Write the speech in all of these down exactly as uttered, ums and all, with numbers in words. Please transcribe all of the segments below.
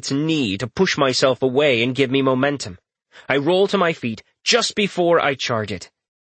its knee to push myself away and give me momentum. I roll to my feet just before I charge it.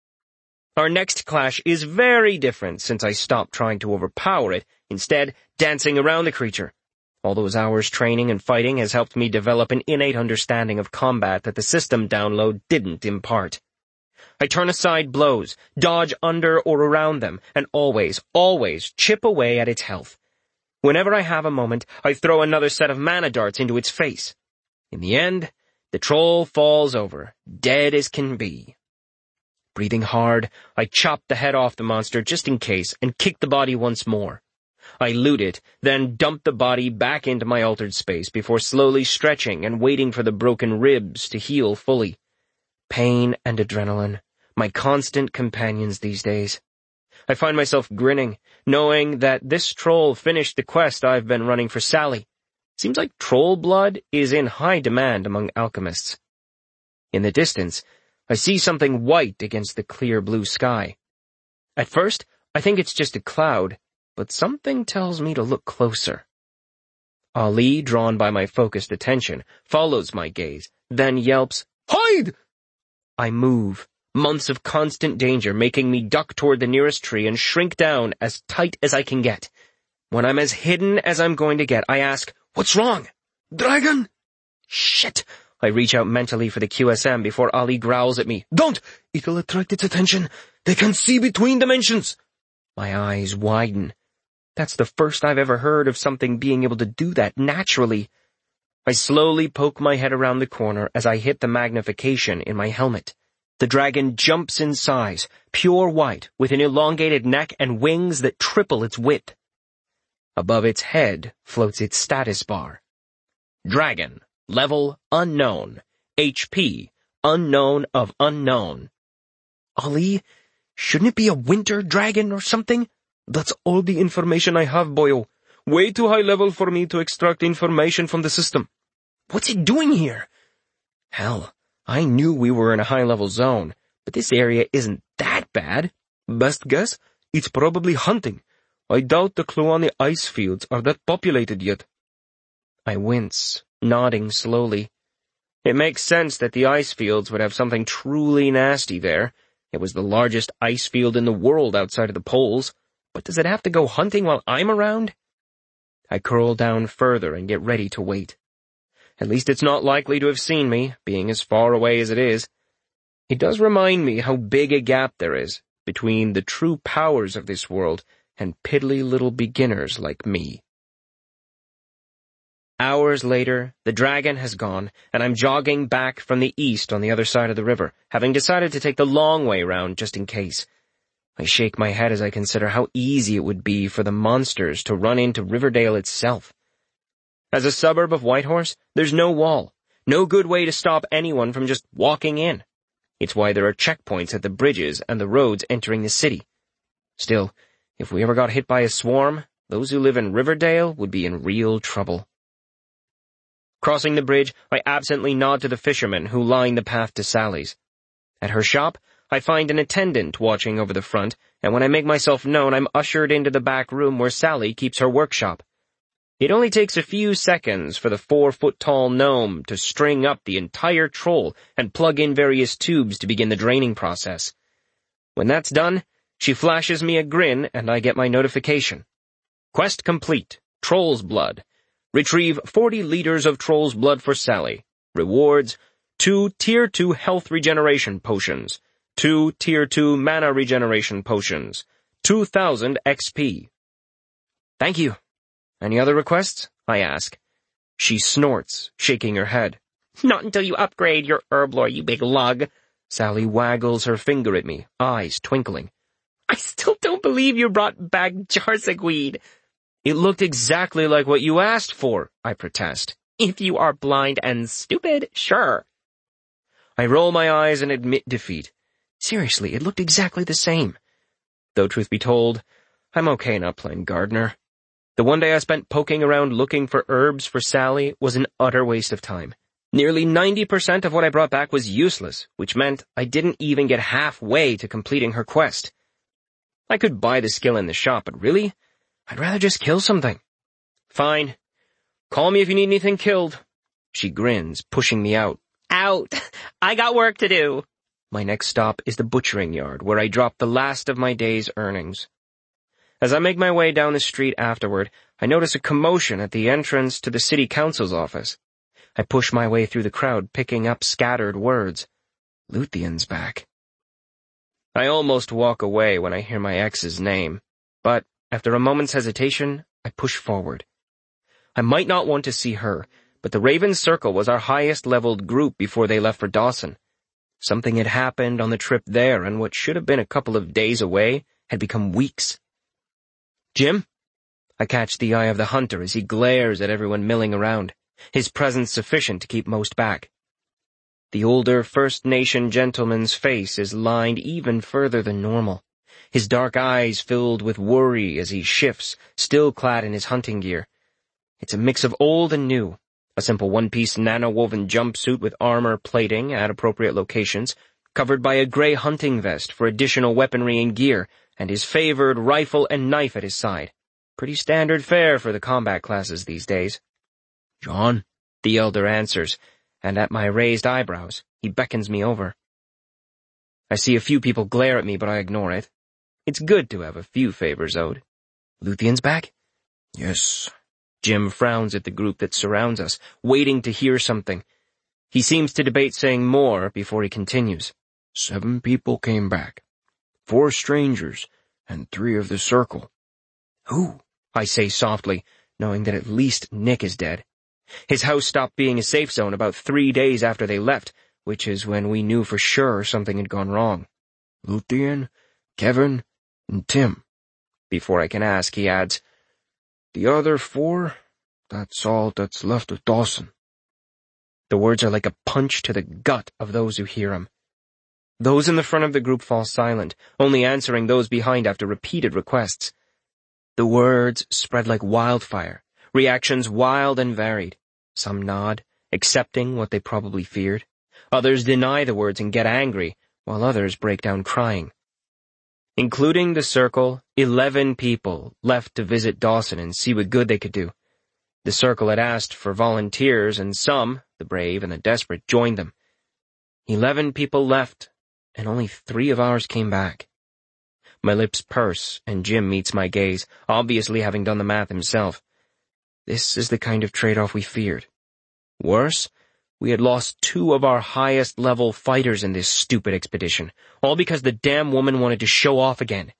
Our next clash is very different since I stopped trying to overpower it, instead dancing around the creature. All those hours training and fighting has helped me develop an innate understanding of combat that the system download didn't impart. I turn aside blows, dodge under or around them, and always, always chip away at its health. Whenever I have a moment, I throw another set of mana darts into its face. In the end, the troll falls over, dead as can be. Breathing hard, I chop the head off the monster just in case and kick the body once more. I loot it, then dump the body back into my altered space before slowly stretching and waiting for the broken ribs to heal fully. Pain and adrenaline, my constant companions these days. I find myself grinning, knowing that this troll finished the quest I've been running for Sally. Seems like troll blood is in high demand among alchemists. In the distance, I see something white against the clear blue sky. At first, I think it's just a cloud, but something tells me to look closer. Ali, drawn by my focused attention, follows my gaze, then yelps, "Hide!" I move, months of constant danger making me duck toward the nearest tree and shrink down as tight as I can get. When I'm as hidden as I'm going to get, I ask, "What's wrong?" "Dragon!" Shit! I reach out mentally for the Q S M before Ali growls at me. "Don't! It'll attract its attention. They can see between dimensions." My eyes widen. That's the first I've ever heard of something being able to do that naturally. I slowly poke my head around the corner as I hit the magnification in my helmet. The dragon jumps in size, pure white, with an elongated neck and wings that triple its width. Above its head floats its status bar. Dragon. Level unknown. H P unknown of unknown. Ali, shouldn't it be a winter dragon or something? That's all the information I have, boyo. Way too high level for me to extract information from the system. What's it doing here? Hell, I knew we were in a high-level zone, but this area isn't that bad. Best guess, it's probably hunting. I doubt the clue on the ice fields are that populated yet. I wince, nodding slowly. It makes sense that the ice fields would have something truly nasty there. It was the largest ice field in the world outside of the poles. But does it have to go hunting while I'm around? I curl down further and get ready to wait. At least it's not likely to have seen me, being as far away as it is. It does remind me how big a gap there is between the true powers of this world and piddly little beginners like me. Hours later, the dragon has gone, and I'm jogging back from the east on the other side of the river, having decided to take the long way round just in case. I shake my head as I consider how easy it would be for the monsters to run into Riverdale itself. As a suburb of Whitehorse, there's no wall, no good way to stop anyone from just walking in. It's why there are checkpoints at the bridges and the roads entering the city. Still, if we ever got hit by a swarm, those who live in Riverdale would be in real trouble. Crossing the bridge, I absently nod to the fishermen who line the path to Sally's. At her shop, I find an attendant watching over the front, and when I make myself known, I'm ushered into the back room where Sally keeps her workshop. It only takes a few seconds for the four-foot-tall gnome to string up the entire troll and plug in various tubes to begin the draining process. When that's done, she flashes me a grin and I get my notification. Quest complete. Troll's blood. Retrieve forty liters of troll's blood for Sally. Rewards: two Tier two health regeneration potions. Two Tier two mana regeneration potions. two thousand X P. Thank you. Any other requests? I ask. She snorts, shaking her head. Not until you upgrade your herb lore, you big lug. Sally waggles her finger at me, eyes twinkling. I still don't believe you brought back Jarsigweed. It looked exactly like what you asked for, I protest. If you are blind and stupid, sure. I roll my eyes and admit defeat. Seriously, it looked exactly the same. Though truth be told, I'm okay not playing gardener. The one day I spent poking around looking for herbs for Sally was an utter waste of time. Nearly ninety percent of what I brought back was useless, which meant I didn't even get halfway to completing her quest. I could buy the skill in the shop, but really, I'd rather just kill something. Fine. Call me if you need anything killed. She grins, pushing me out. Out! I got work to do. My next stop is the butchering yard, where I drop the last of my day's earnings. As I make my way down the street afterward, I notice a commotion at the entrance to the city council's office. I push my way through the crowd, picking up scattered words. Luthien's back. I almost walk away when I hear my ex's name, but after a moment's hesitation, I push forward. I might not want to see her, but the Raven Circle was our highest-leveled group before they left for Dawson. Something had happened on the trip there, and what should have been a couple of days away had become weeks. Jim? I catch the eye of the hunter as he glares at everyone milling around, his presence sufficient to keep most back. The older First Nation gentleman's face is lined even further than normal, his dark eyes filled with worry as he shifts, still clad in his hunting gear. It's a mix of old and new. A simple one-piece nano-woven jumpsuit with armor plating at appropriate locations, covered by a gray hunting vest for additional weaponry and gear, and his favored rifle and knife at his side. Pretty standard fare for the combat classes these days. John, the elder answers, and at my raised eyebrows, he beckons me over. I see a few people glare at me, but I ignore it. It's good to have a few favors owed. Luthien's back? Yes. Jim frowns at the group that surrounds us, waiting to hear something. He seems to debate saying more before he continues. Seven people came back. Four strangers, and three of the circle. Who? I say softly, knowing that at least Nick is dead. His house stopped being a safe zone about three days after they left, which is when we knew for sure something had gone wrong. Luthien, Kevin, and Tim. Before I can ask, he adds, The other four, that's all that's left of Dawson. The words are like a punch to the gut of those who hear him. Those in the front of the group fall silent, only answering those behind after repeated requests. The words spread like wildfire, reactions wild and varied. Some nod, accepting what they probably feared. Others deny the words and get angry, while others break down crying. Including the circle, eleven people left to visit Dawson and see what good they could do. The circle had asked for volunteers, and some, the brave and the desperate, joined them. Eleven people left, and only three of ours came back. My lips purse, and Jim meets my gaze, obviously having done the math himself. This is the kind of trade-off we feared. Worse, we had lost two of our highest-level fighters in this stupid expedition, all because the damn woman wanted to show off again.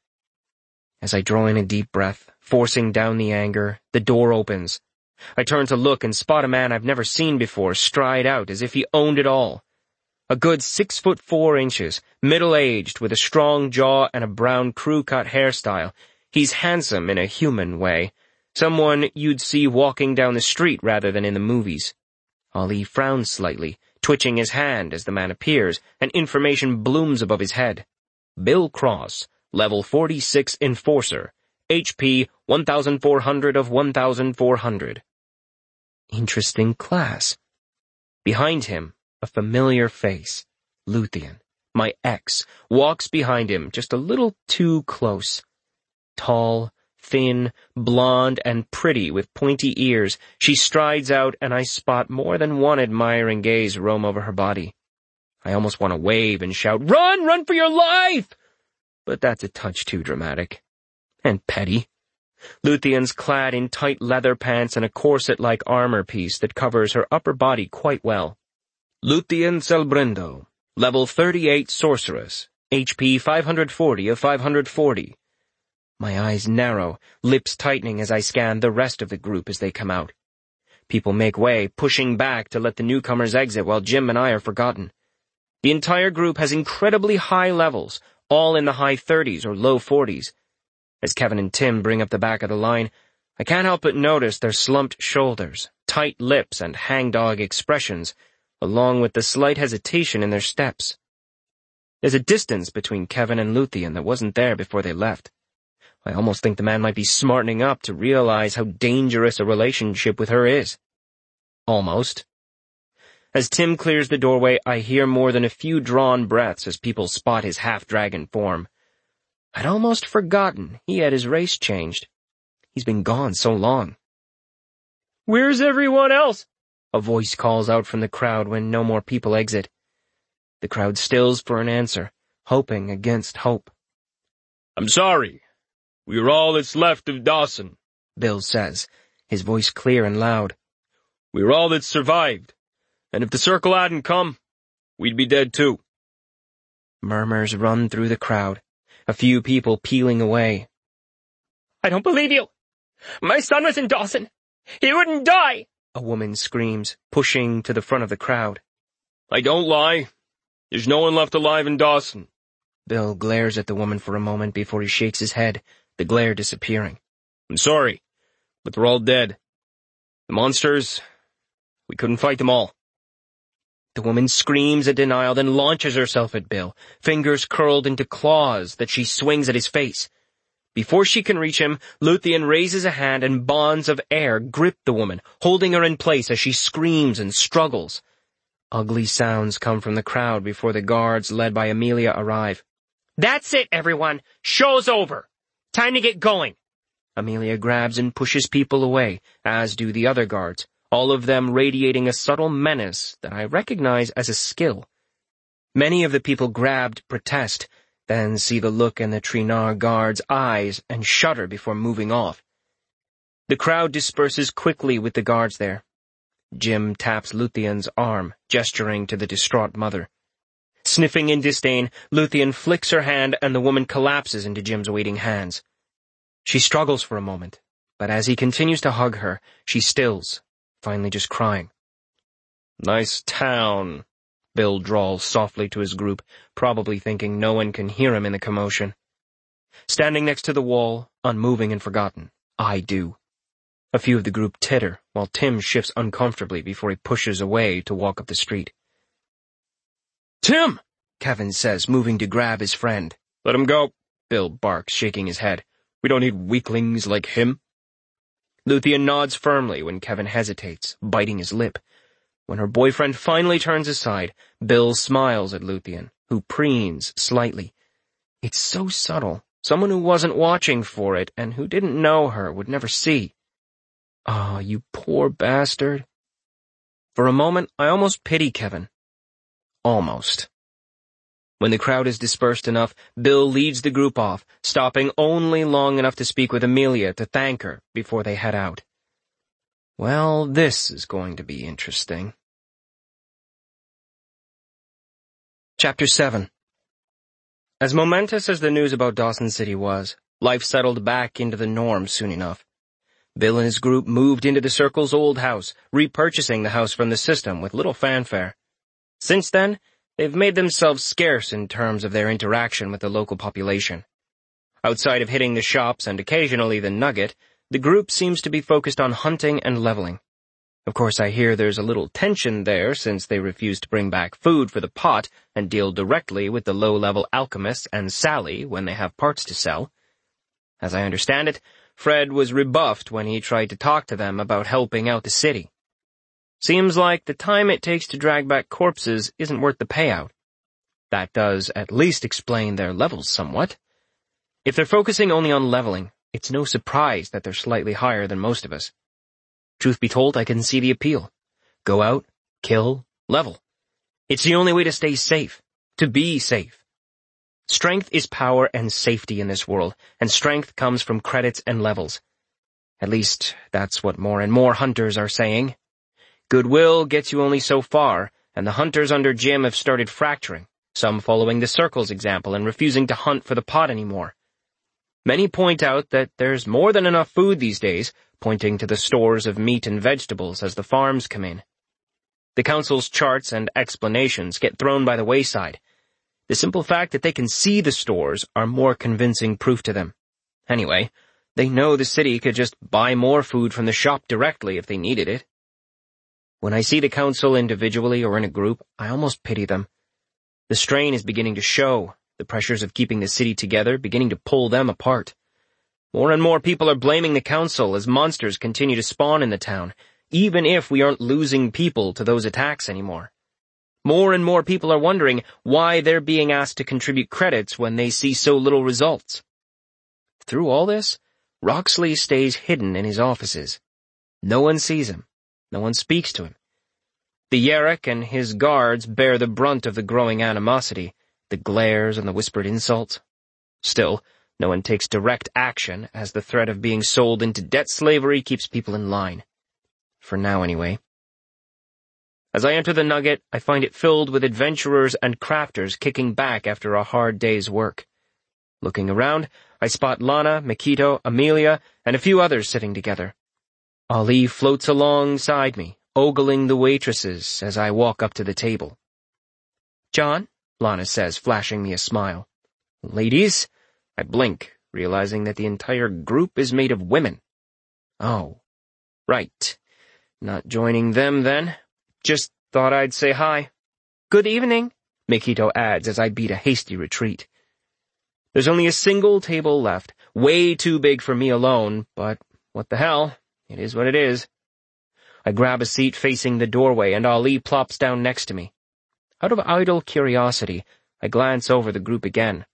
As I draw in a deep breath, forcing down the anger, the door opens. I turn to look and spot a man I've never seen before stride out as if he owned it all. A good six foot four inches, middle-aged, with a strong jaw and a brown crew-cut hairstyle. He's handsome in a human way. Someone you'd see walking down the street rather than in the movies. Ali frowns slightly, twitching his hand as the man appears, and information blooms above his head. Bill Cross, level forty-six Enforcer, H P one thousand four hundred of one thousand four hundred. Interesting class. Behind him, a familiar face. Luthien, my ex, walks behind him just a little too close. Tall, thin, blonde, and pretty with pointy ears, she strides out and I spot more than one admiring gaze roam over her body. I almost want to wave and shout, "Run! Run for your life!" But that's a touch too dramatic. And petty. Luthien's clad in tight leather pants and a corset-like armor piece that covers her upper body quite well. Luthien Selbrendo, level thirty-eight Sorceress, H P five hundred forty of five hundred forty. My eyes narrow, lips tightening as I scan the rest of the group as they come out. People make way, pushing back to let the newcomers exit while Jim and I are forgotten. The entire group has incredibly high levels, all in the high thirties or low forties. As Kevin and Tim bring up the back of the line, I can't help but notice their slumped shoulders, tight lips, and hangdog expressions, along with the slight hesitation in their steps. There's a distance between Kevin and Luthien that wasn't there before they left. I almost think the man might be smartening up to realize how dangerous a relationship with her is. Almost. As Tim clears the doorway, I hear more than a few drawn breaths as people spot his half-dragon form. I'd almost forgotten he had his race changed. He's been gone so long. "Where's everyone else?" a voice calls out from the crowd when no more people exit. The crowd stills for an answer, hoping against hope. "I'm sorry. We're all that's left of Dawson," Bill says, his voice clear and loud. "We're all that's survived, and if the circle hadn't come, we'd be dead too." Murmurs run through the crowd, a few people peeling away. "I don't believe you! My son was in Dawson! He wouldn't die!" a woman screams, pushing to the front of the crowd. "I don't lie. There's no one left alive in Dawson." Bill glares at the woman for a moment before he shakes his head, the glare disappearing. "I'm sorry, but they're all dead. The monsters, we couldn't fight them all." The woman screams a denial, then launches herself at Bill, fingers curled into claws that she swings at his face. Before she can reach him, Luthien raises a hand and bonds of air grip the woman, holding her in place as she screams and struggles. Ugly sounds come from the crowd before the guards led by Amelia arrive. "That's it, everyone! Show's over! Time to get going!" Amelia grabs and pushes people away, as do the other guards, all of them radiating a subtle menace that I recognize as a skill. Many of the people grabbed protest, then see the look in the Trinar guards' eyes and shudder before moving off. The crowd disperses quickly with the guards there. Jim taps Luthien's arm, gesturing to the distraught mother. Sniffing in disdain, Luthien flicks her hand and the woman collapses into Jim's waiting hands. She struggles for a moment, but as he continues to hug her, she stills, finally just crying. "Nice town," Bill drawls softly to his group, probably thinking no one can hear him in the commotion. Standing next to the wall, unmoving and forgotten, I do. A few of the group titter, while Tim shifts uncomfortably before he pushes away to walk up the street. "Tim!" Kevin says, moving to grab his friend. "Let him go," Bill barks, shaking his head. "We don't need weaklings like him." Luthien nods firmly when Kevin hesitates, biting his lip. When her boyfriend finally turns aside, Bill smiles at Luthien, who preens slightly. It's so subtle. Someone who wasn't watching for it and who didn't know her would never see. Ah, oh, you poor bastard. For a moment, I almost pity Kevin. Almost. When the crowd is dispersed enough, Bill leads the group off, stopping only long enough to speak with Amelia to thank her before they head out. Well, this is going to be interesting. Chapter seven. As momentous as the news about Dawson City was, life settled back into the norm soon enough. Bill and his group moved into the Circle's old house, repurchasing the house from the system with little fanfare. Since then, they've made themselves scarce in terms of their interaction with the local population. Outside of hitting the shops and occasionally the Nugget, the group seems to be focused on hunting and leveling. Of course, I hear there's a little tension there since they refuse to bring back food for the pot and deal directly with the low-level alchemists and Sally when they have parts to sell. As I understand it, Fred was rebuffed when he tried to talk to them about helping out the city. Seems like the time it takes to drag back corpses isn't worth the payout. That does at least explain their levels somewhat. If they're focusing only on leveling, it's no surprise that they're slightly higher than most of us. Truth be told, I can see the appeal. Go out, kill, level. It's the only way to stay safe, to be safe. Strength is power and safety in this world, and strength comes from credits and levels. At least, that's what more and more hunters are saying. Goodwill gets you only so far, and the hunters under Jim have started fracturing, some following the Circle's example and refusing to hunt for the pot anymore. Many point out that there's more than enough food these days, pointing to the stores of meat and vegetables as the farms come in. The council's charts and explanations get thrown by the wayside. The simple fact that they can see the stores are more convincing proof to them. Anyway, they know the city could just buy more food from the shop directly if they needed it. When I see the council individually or in a group, I almost pity them. The strain is beginning to show, the pressures of keeping the city together beginning to pull them apart. More and more people are blaming the council as monsters continue to spawn in the town, even if we aren't losing people to those attacks anymore. More and more people are wondering why they're being asked to contribute credits when they see so little results. Through all this, Roxley stays hidden in his offices. No one sees him. No one speaks to him. The Yerrick and his guards bear the brunt of the growing animosity, the glares and the whispered insults. Still, no one takes direct action, as the threat of being sold into debt slavery keeps people in line. For now, anyway. As I enter the Nugget, I find it filled with adventurers and crafters kicking back after a hard day's work. Looking around, I spot Lana, Mikito, Amelia, and a few others sitting together. Ali floats alongside me, ogling the waitresses as I walk up to the table. "John," Lana says, flashing me a smile. "Ladies?" I blink, realizing that the entire group is made of women. Oh, right. Not joining them, then. Just thought I'd say hi. "Good evening," Mikito adds as I beat a hasty retreat. There's only a single table left, way too big for me alone, but what the hell, it is what it is. I grab a seat facing the doorway, and Ali plops down next to me. Out of idle curiosity, I glance over the group again.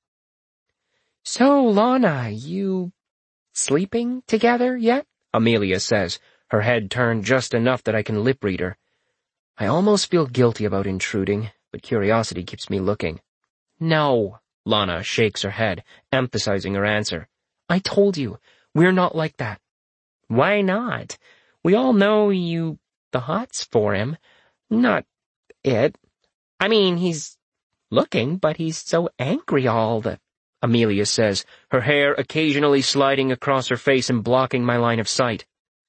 "So, Lana, you sleeping together yet?" Amelia says, her head turned just enough that I can lip read her. I almost feel guilty about intruding, but curiosity keeps me looking. "No," Lana shakes her head, emphasizing her answer. "I told you, we're not like that." "Why not? We all know you the hots for him. Not it. I mean, he's looking, but he's so angry all the..." Amelia says, her hair occasionally sliding across her face and blocking my line of sight.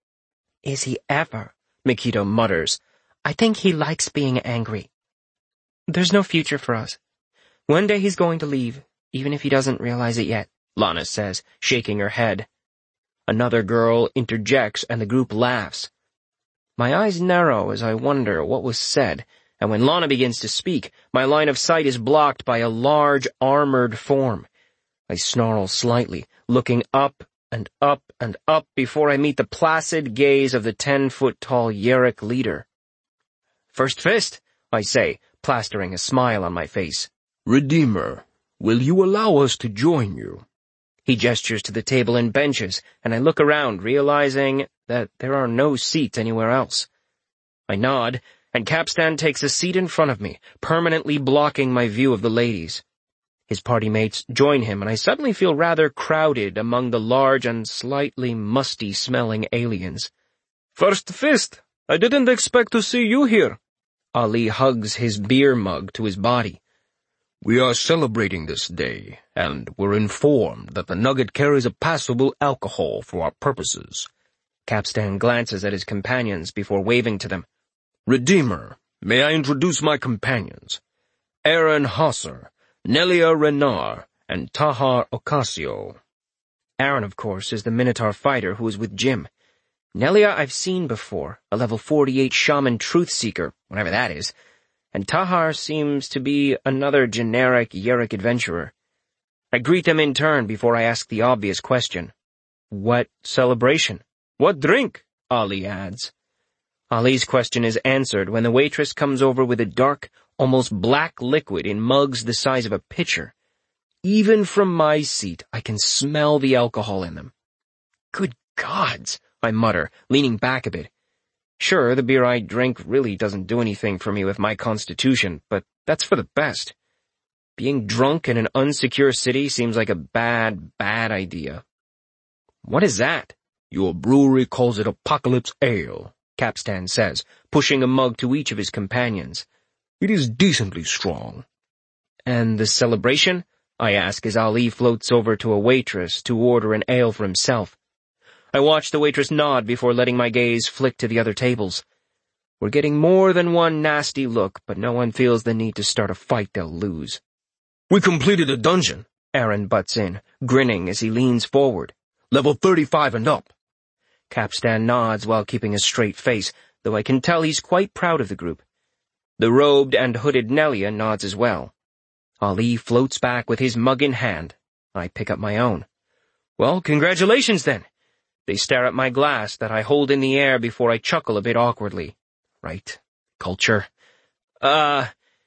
"Is he ever?" Mikito mutters. "I think he likes being angry." "There's no future for us. One day he's going to leave, even if he doesn't realize it yet," Lana says, shaking her head. Another girl interjects, and the group laughs. My eyes narrow as I wonder what was said, and when Lana begins to speak, my line of sight is blocked by a large, armored form. I snarl slightly, looking up and up and up before I meet the placid gaze of the ten-foot-tall Yerrick leader. "First fist," I say, plastering a smile on my face. "Redeemer, will you allow us to join you?" He gestures to the table and benches, and I look around, realizing that there are no seats anywhere else. I nod, and Capstan takes a seat in front of me, permanently blocking my view of the ladies. His party mates join him, and I suddenly feel rather crowded among the large and slightly musty-smelling aliens. "First fist, I didn't expect to see you here." Ali hugs his beer mug to his body. "We are celebrating this day, and we're informed that the Nugget carries a passable alcohol for our purposes." Capstan glances at his companions before waving to them. "Redeemer, may I introduce my companions? Aaron Hosser, Nelia Renard, and Tahar Ocasio." Aaron, of course, is the Minotaur fighter who is with Jim. Nelia I've seen before, a level forty-eight shaman truth-seeker, whatever that is, and Tahar seems to be another generic Yerrick adventurer. I greet them in turn before I ask the obvious question. "What celebration? What drink?" Ali adds. Ali's question is answered when the waitress comes over with a dark, almost black liquid in mugs the size of a pitcher. Even from my seat, I can smell the alcohol in them. "Good gods," I mutter, leaning back a bit. Sure, the beer I drink really doesn't do anything for me with my constitution, but that's for the best. Being drunk in an unsecure city seems like a bad, bad idea. "What is that?" "Your brewery calls it Apocalypse Ale," Capstan says, pushing a mug to each of his companions. "It is decently strong." "And the celebration?" I ask as Ali floats over to a waitress to order an ale for himself. I watch the waitress nod before letting my gaze flick to the other tables. We're getting more than one nasty look, but no one feels the need to start a fight they'll lose. "We completed a dungeon," Aaron butts in, grinning as he leans forward. "Level thirty-five and up." Capstan nods while keeping a straight face, though I can tell he's quite proud of the group. The robed and hooded Nelia nods as well. Ali floats back with his mug in hand. I pick up my own. "Well, congratulations then." They stare at my glass that I hold in the air before I chuckle a bit awkwardly. Right. Culture. Uh,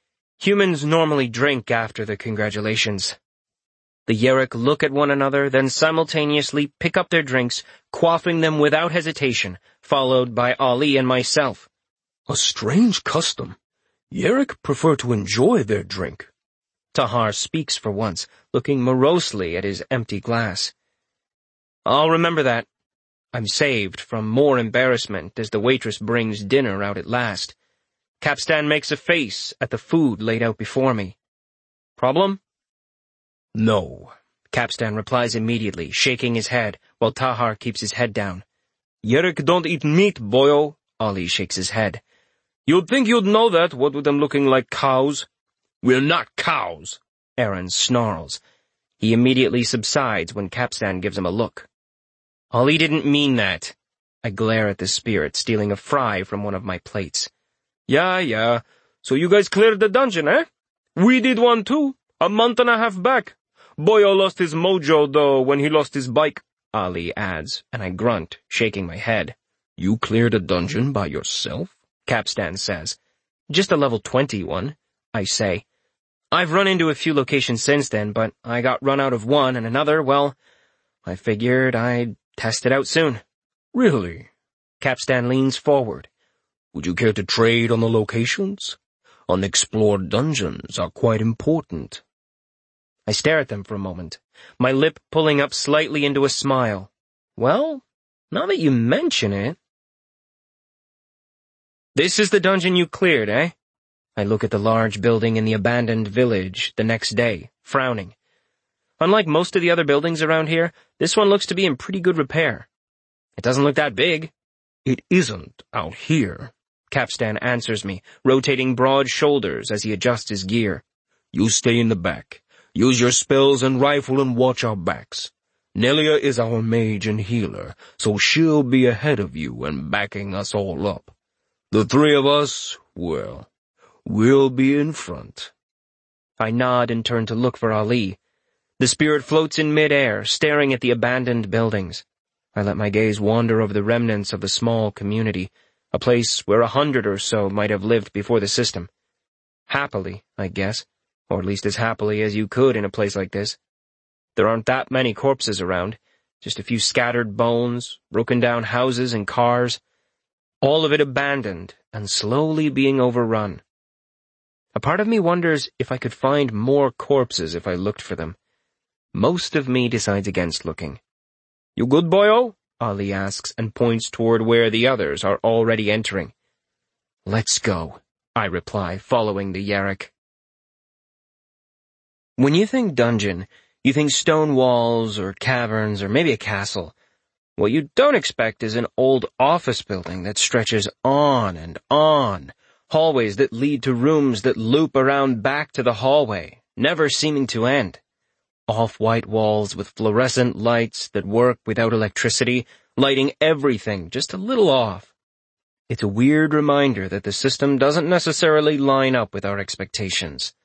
humans normally drink after the congratulations. The Yerrick look at one another, then simultaneously pick up their drinks, quaffing them without hesitation, followed by Ali and myself. A strange custom. Yerrick prefer to enjoy their drink. Tahar speaks for once, looking morosely at his empty glass. I'll remember that. I'm saved from more embarrassment as the waitress brings dinner out at last. Capstan makes a face at the food laid out before me. Problem? No. Capstan replies immediately, shaking his head, while Tahar keeps his head down. Yerrick don't eat meat, boyo. Ali shakes his head. You'd think you'd know that, what with them looking like cows. We're not cows. Aaron snarls. He immediately subsides when Capstan gives him a look. Ali didn't mean that. I glare at the spirit, stealing a fry from one of my plates. Yeah, yeah. So you guys cleared the dungeon, eh? We did one too, a month and a half back. Boyo lost his mojo, though, when he lost his bike, Ali adds, and I grunt, shaking my head. You cleared a dungeon by yourself? Capstan says. Just a level twenty one, I say. I've run into a few locations since then, but I got run out of one and another, well, I figured I'd test it out soon. Really? Capstan leans forward. Would you care to trade on the locations? Unexplored dungeons are quite important. I stare at them for a moment, my lip pulling up slightly into a smile. Well, now that you mention it... This is the dungeon you cleared, eh? I look at the large building in the abandoned village the next day, frowning. Unlike most of the other buildings around here, this one looks to be in pretty good repair. It doesn't look that big. It isn't out here, Capstan answers me, rotating broad shoulders as he adjusts his gear. You stay in the back. Use your spells and rifle and watch our backs. Nelia is our mage and healer, so she'll be ahead of you and backing us all up. The three of us, well, we'll be in front. I nod and turn to look for Ali. The spirit floats in mid-air, staring at the abandoned buildings. I let my gaze wander over the remnants of the small community, a place where a hundred or so might have lived before the system. Happily, I guess, or at least as happily as you could in a place like this. There aren't that many corpses around, just a few scattered bones, broken-down houses and cars, all of it abandoned and slowly being overrun. A part of me wonders if I could find more corpses if I looked for them. Most of me decides against looking. You good, boyo? Ali asks and points toward where the others are already entering. Let's go, I reply, following the Yerrick. When you think dungeon, you think stone walls or caverns or maybe a castle. What you don't expect is an old office building that stretches on and on, hallways that lead to rooms that loop around back to the hallway, never seeming to end. Off-white walls with fluorescent lights that work without electricity, lighting everything just a little off. It's a weird reminder that the system doesn't necessarily line up with our expectations.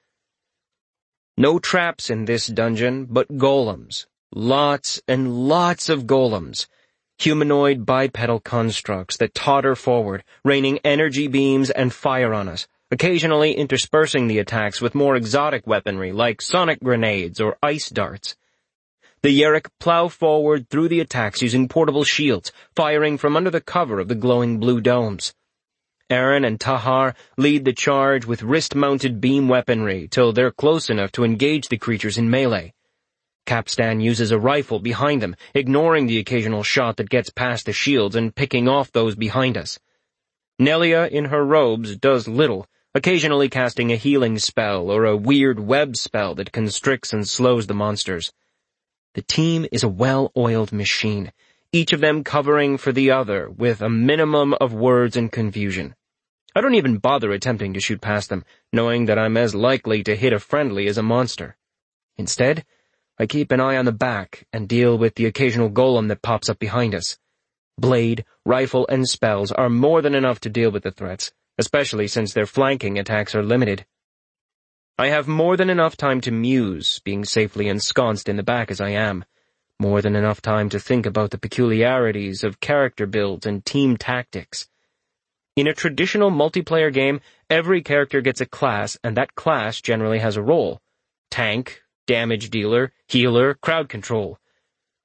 No traps in this dungeon, but golems. Lots and lots of golems. Humanoid bipedal constructs that totter forward, raining energy beams and fire on us, occasionally interspersing the attacks with more exotic weaponry like sonic grenades or ice darts. The Yerrick plow forward through the attacks using portable shields, firing from under the cover of the glowing blue domes. Aaron and Tahar lead the charge with wrist-mounted beam weaponry till they're close enough to engage the creatures in melee. Capstan uses a rifle behind them, ignoring the occasional shot that gets past the shields and picking off those behind us. Nelia, in her robes, does little, occasionally casting a healing spell or a weird web spell that constricts and slows the monsters. The team is a well-oiled machine, each of them covering for the other with a minimum of words and confusion. I don't even bother attempting to shoot past them, knowing that I'm as likely to hit a friendly as a monster. Instead, I keep an eye on the back and deal with the occasional golem that pops up behind us. Blade, rifle, and spells are more than enough to deal with the threats, especially since their flanking attacks are limited. I have more than enough time to muse, being safely ensconced in the back as I am. More than enough time to think about the peculiarities of character builds and team tactics. In a traditional multiplayer game, every character gets a class, and that class generally has a role. Tank, damage dealer, healer, crowd control.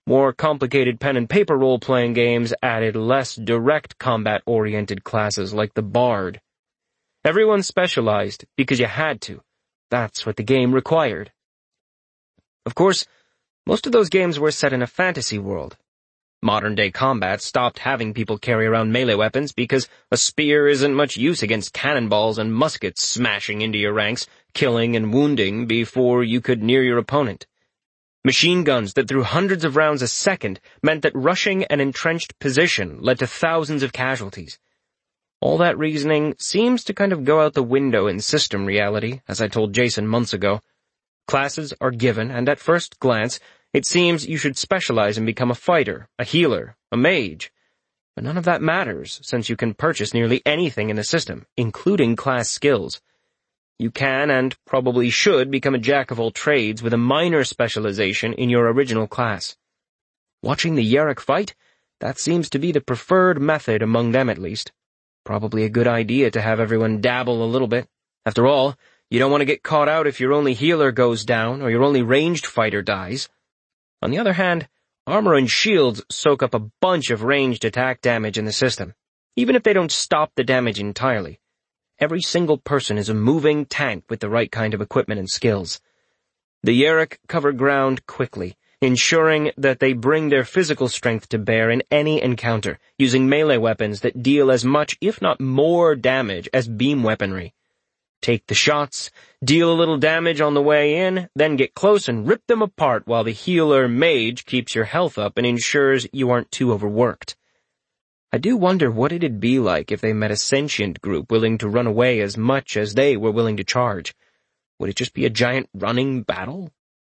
More complicated pen-and-paper role-playing games added less direct combat-oriented classes like the Bard. Everyone specialized because you had to. That's what the game required. Of course, most of those games were set in a fantasy world. Modern-day combat stopped having people carry around melee weapons because a spear isn't much use against cannonballs and muskets smashing into your ranks, killing and wounding before you could near your opponent. Machine guns that threw hundreds of rounds a second meant that rushing an entrenched position led to thousands of casualties. All that reasoning seems to kind of go out the window in system reality, as I told Jason months ago. Classes are given, and at first glance, it seems you should specialize and become a fighter, a healer, a mage. But none of that matters, since you can purchase nearly anything in the system, including class skills. You can, and probably should, become a jack-of-all-trades with a minor specialization in your original class. Watching the Yerrick fight, that seems to be the preferred method among them at least. Probably a good idea to have everyone dabble a little bit. After all, you don't want to get caught out if your only healer goes down or your only ranged fighter dies. On the other hand, armor and shields soak up a bunch of ranged attack damage in the system, even if they don't stop the damage entirely. Every single person is a moving tank with the right kind of equipment and skills. The Yerrick cover ground quickly, ensuring that they bring their physical strength to bear in any encounter, using melee weapons that deal as much, if not more, damage as beam weaponry. Take the shots, deal a little damage on the way in, then get close and rip them apart while the healer mage keeps your health up and ensures you aren't too overworked. I do wonder what it'd be like if they met a sentient group willing to run away as much as they were willing to charge. Would it just be a giant running battle?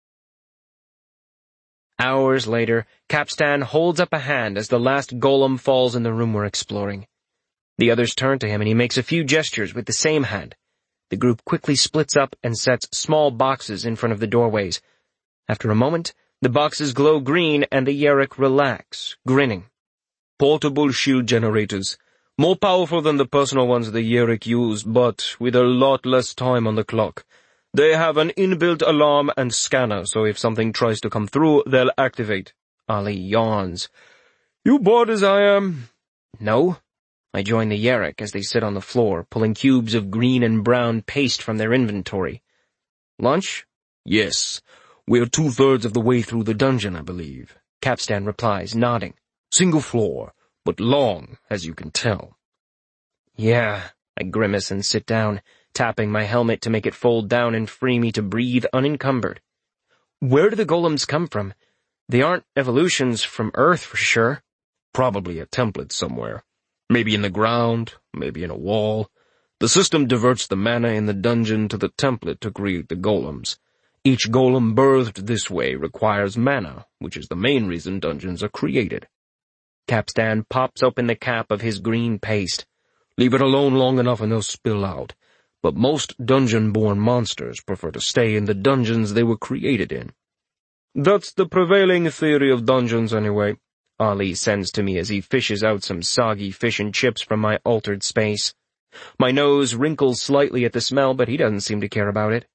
Hours later, Capstan holds up a hand as the last golem falls in the room we're exploring. The others turn to him and he makes a few gestures with the same hand. The group quickly splits up and sets small boxes in front of the doorways. After a moment, the boxes glow green and the Yerrick relax, grinning. Portable shield generators. More powerful than the personal ones the Yerrick use, but with a lot less time on the clock. They have an inbuilt alarm and scanner, so if something tries to come through, they'll activate. Ollie yawns. You bored as I am? No. I join the Yerrick as they sit on the floor, pulling cubes of green and brown paste from their inventory. Lunch? Yes. We're two-thirds of the way through the dungeon, I believe. Capstan replies, nodding. Single floor, but long, as you can tell. Yeah, I grimace and sit down, tapping my helmet to make it fold down and free me to breathe unencumbered. Where do the golems come from? They aren't evolutions from Earth for sure. Probably a template somewhere. Maybe in the ground, maybe in a wall. The system diverts the mana in the dungeon to the template to create the golems. Each golem birthed this way requires mana, which is the main reason dungeons are created. Capstan pops open the cap of his green paste. Leave it alone long enough and they'll spill out. But most dungeon-born monsters prefer to stay in the dungeons they were created in. That's the prevailing theory of dungeons anyway, Ali sends to me as he fishes out some soggy fish and chips from my altered space. My nose wrinkles slightly at the smell, but he doesn't seem to care about it.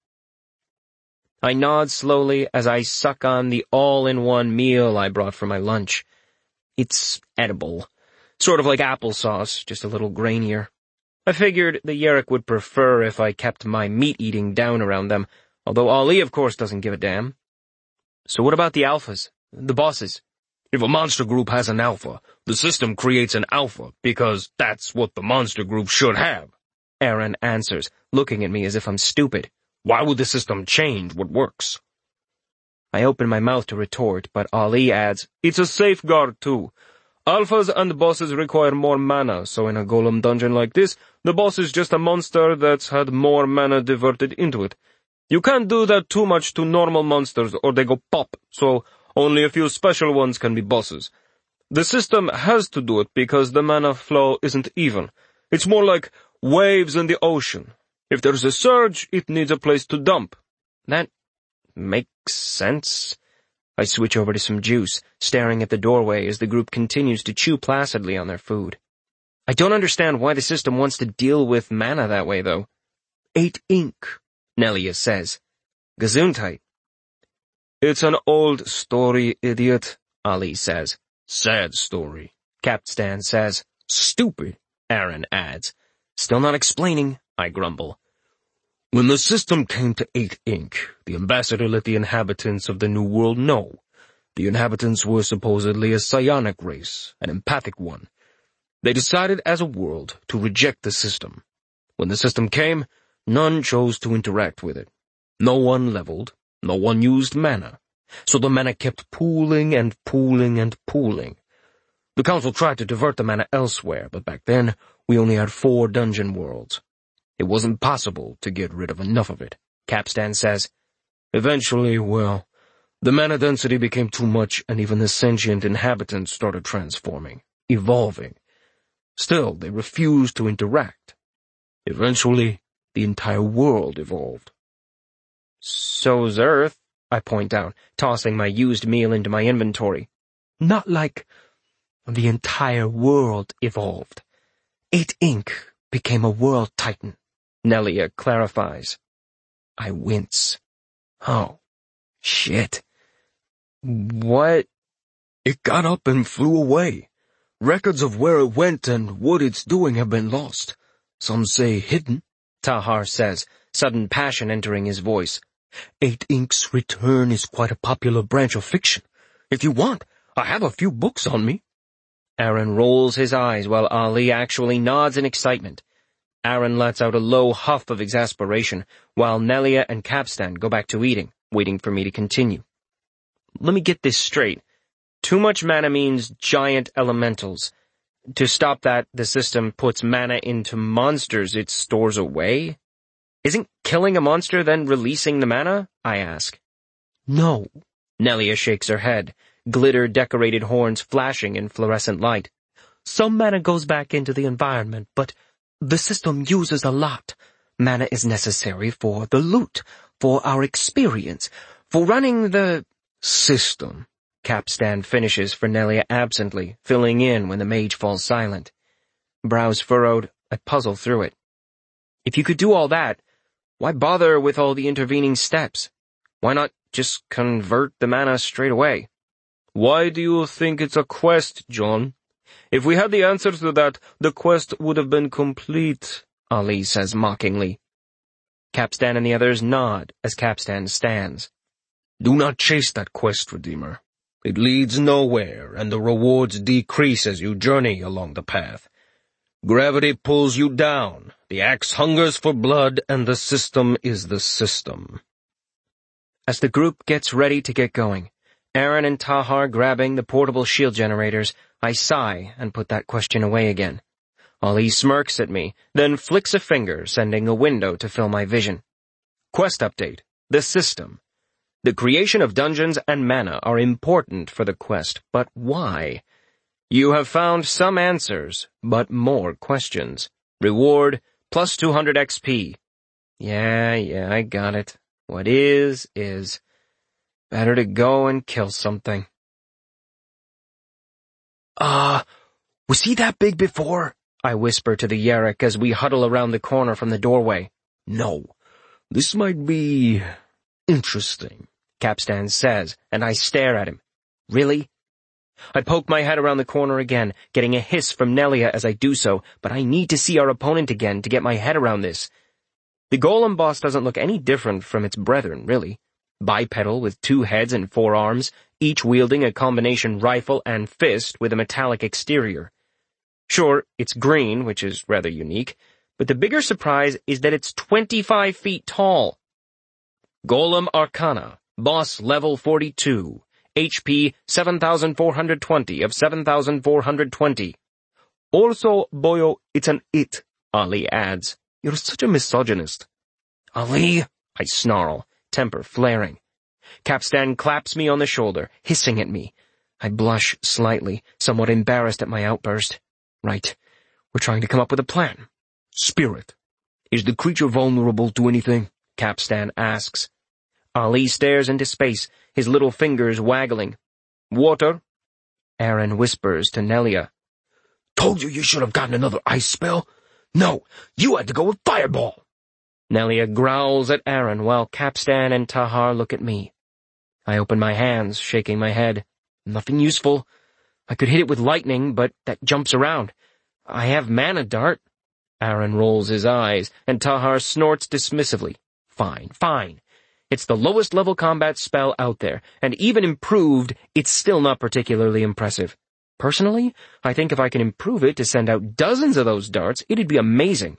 I nod slowly as I suck on the all-in-one meal I brought for my lunch. It's edible. Sort of like applesauce, just a little grainier. I figured the Yerrick would prefer if I kept my meat-eating down around them, although Ali, of course, doesn't give a damn. So what about the alphas? The bosses? If a monster group has an alpha, the system creates an alpha, because that's what the monster group should have. Aaron answers, looking at me as if I'm stupid. Why would the system change what works? I open my mouth to retort, but Ali adds, It's a safeguard, too. Alphas and bosses require more mana, so in a golem dungeon like this, the boss is just a monster that's had more mana diverted into it. You can't do that too much to normal monsters or they go pop, so only a few special ones can be bosses. The system has to do it because the mana flow isn't even. It's more like waves in the ocean. If there's a surge, it needs a place to dump. That makes sense. I switch over to some juice, staring at the doorway as the group continues to chew placidly on their food. I don't understand why the system wants to deal with mana that way, though. Eight ink, Nelia says. Gesundheit. It's an old story, idiot. Ali says. Sad story, Capstan says. Stupid, Aaron adds. Still not explaining, I grumble. When the system came to eight Incorporated, the ambassador let the inhabitants of the New World know. The inhabitants were supposedly a psionic race, an empathic one. They decided as a world to reject the system. When the system came, none chose to interact with it. No one leveled, no one used mana. So the mana kept pooling and pooling and pooling. The council tried to divert the mana elsewhere, but back then, we only had four dungeon worlds. It wasn't possible to get rid of enough of it, Capstan says. Eventually, well, the mana density became too much and even the sentient inhabitants started transforming, evolving. Still, they refused to interact. Eventually, the entire world evolved. So's Earth, I point out, tossing my used meal into my inventory. Not like the entire world evolved. eight Incorporated became a world titan, Nelia clarifies. I wince. Oh, shit. What? It got up and flew away. Records of where it went and what it's doing have been lost. Some say hidden, Tahar says, sudden passion entering his voice. eight Incorporated's return is quite a popular branch of fiction. If you want, I have a few books on me. Aaron rolls his eyes while Ali actually nods in excitement. Aaron lets out a low huff of exasperation, while Nelia and Capstan go back to eating, waiting for me to continue. Let me get this straight. Too much mana means giant elementals. To stop that, the system puts mana into monsters it stores away? Isn't killing a monster then releasing the mana? I ask. No. Nelia shakes her head, glitter-decorated horns flashing in fluorescent light. Some mana goes back into the environment, but the system uses a lot. Mana is necessary for the loot, for our experience, for running the system. Capstan finishes for Nelia absently, filling in when the mage falls silent. Brows furrowed, I puzzle through it. If you could do all that, why bother with all the intervening steps? Why not just convert the mana straight away? Why do you think it's a quest, John? If we had the answer to that, the quest would have been complete, Ali says mockingly. Capstan and the others nod as Capstan stands. Do not chase that quest, Redeemer. It leads nowhere, and the rewards decrease as you journey along the path. Gravity pulls you down, the axe hungers for blood, and the system is the system. As the group gets ready to get going, Aaron and Tahar grabbing the portable shield generators, I sigh and put that question away again. Ali smirks at me, then flicks a finger, sending a window to fill my vision. Quest update. The system. The creation of dungeons and mana are important for the quest, but why? You have found some answers, but more questions. Reward, plus two hundred X P. Yeah, yeah, I got it. What is, is. Better to go and kill something. Uh, was he that big before? I whisper to the Yarrick as we huddle around the corner from the doorway. No, this might be interesting, Capstan says, and I stare at him. Really? I poke my head around the corner again, getting a hiss from Nelia as I do so, but I need to see our opponent again to get my head around this. The golem boss doesn't look any different from its brethren, really. Bipedal with two heads and four arms, each wielding a combination rifle and fist with a metallic exterior. Sure, it's green, which is rather unique, but the bigger surprise is that it's twenty-five feet tall. Golem Arcana, boss level forty-two, H P seven thousand four hundred twenty of seven thousand four hundred twenty. Also, boyo, it's an it, Ali adds. You're such a misogynist. Ali, I snarl, temper flaring. Capstan claps me on the shoulder, hissing at me. I blush slightly, somewhat embarrassed at my outburst. Right, we're trying to come up with a plan. Spirit. Is the creature vulnerable to anything? Capstan asks. Ali stares into space, his little fingers waggling. Water? Aaron whispers to Nelia. Told you you should have gotten another ice spell. No, you had to go with fireball. Nelia growls at Aaron while Capstan and Tahar look at me. I open my hands, shaking my head. Nothing useful. I could hit it with lightning, but that jumps around. I have mana dart. Aaron rolls his eyes, and Tahar snorts dismissively. Fine, fine. It's the lowest level combat spell out there, and even improved, it's still not particularly impressive. Personally, I think if I can improve it to send out dozens of those darts, it'd be amazing.